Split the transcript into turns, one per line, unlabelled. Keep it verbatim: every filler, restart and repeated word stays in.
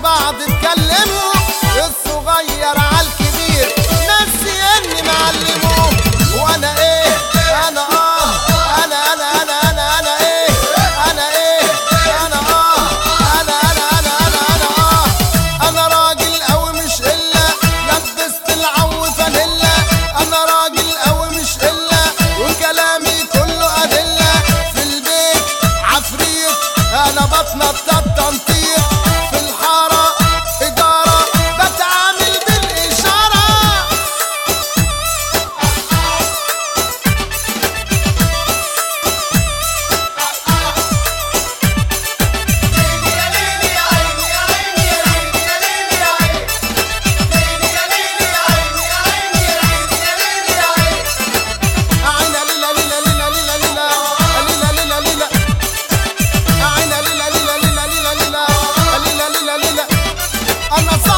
بعض اتكلموا، الصغير عالكبير نفسي اني معلمه. وانا ايه انا اه انا انا انا انا انا ايه انا ايه انا اه انا انا انا انا انا اه انا راجل قوي مش الا لبست العو فانيلا. انا راجل قوي مش الا وكلامي كله ادله. في البيت عفريت انا بتنطط تنطيط، في الحاره اداره بتعامل بالاشاره. أنا